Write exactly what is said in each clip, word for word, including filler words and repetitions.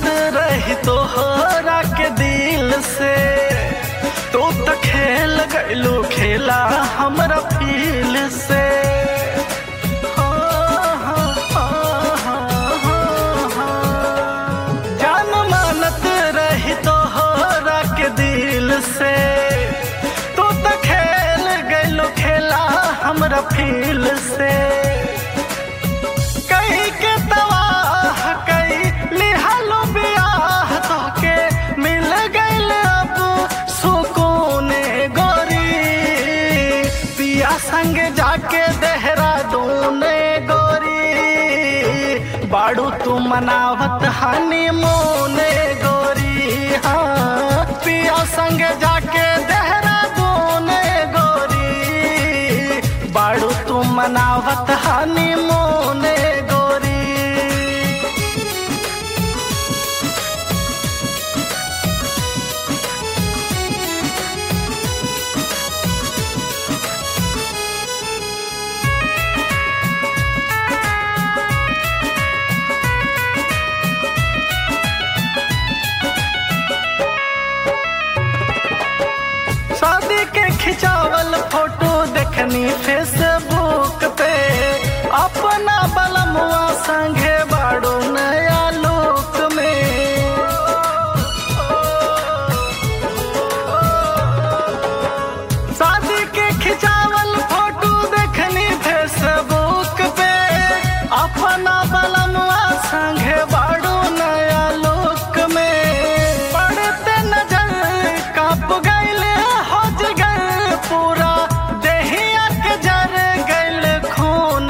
रही तोहरा के दिल से, तू तो खेल गइलू खेला हमरा फील से। जान मानत रही तोहरा के दिल से, तू तो खेल गइलू खेला हमरा फील से। कहीं के तबाह कई लिहालो बियाह तोके मिल गइल अब सुकून गोरी। पिया संग जाके देहरादून गोरी, बाड़ू तू मनावत हनीमून गोरी। हाँ पिया संग जाके देहरादून गोरी, बाड़ू तू मनावत हनीमून गोरी। शादी के खिंचावल फोटो देखनी फेसबुक पे, अपना बलमुआ संगे बाड़ू नया लोक में। शादी के खिंचावल फोटो देखनी फेसबुक पे, अपना बलमुआ संगे बाड़ू नया लोक में। पढ़ते नजर काप गइल हो जगह पूरा देहिया के जर गइल खून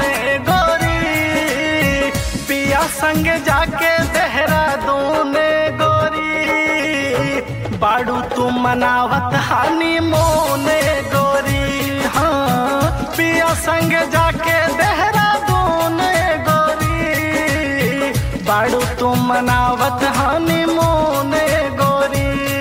गोरी। पिया संग जाके देहरादून गोरी, बाड़ू तू मनावत हनीमून गोरी। हाँ पिया संग जाके देहरादून गोरी, बाड़ू तू मनावत हनीमून गोरी।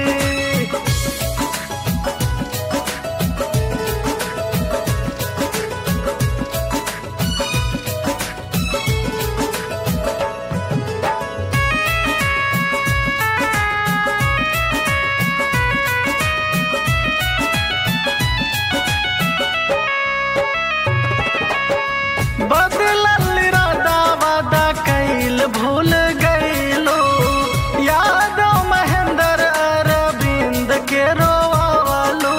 बदलल इरादा वादा कैल भूल गइलो, यादव महेंद्र अरविंद के रोवालो।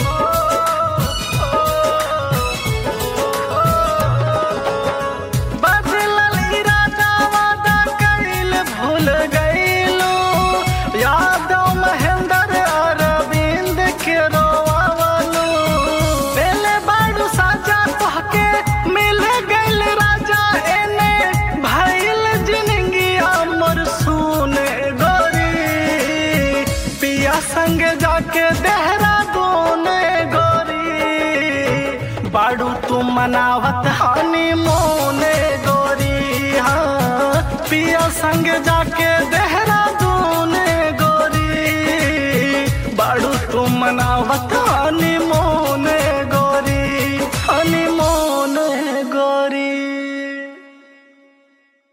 बदलल इरादा वादा कैल भूल गइलो, यादव महेंद्र अरविंद के रोवालो। पहले बाड़ू साजा तोहके मिल गइल राजा, एने भइल जिंदगी अमर सुन गोरी। पिया संग जाके देहरादून गोरी, बाड़ू तू मनावत हनीमून गोरी। हाँ पिया संग जाके देहरादून गोरी, बाड़ू तू मनावत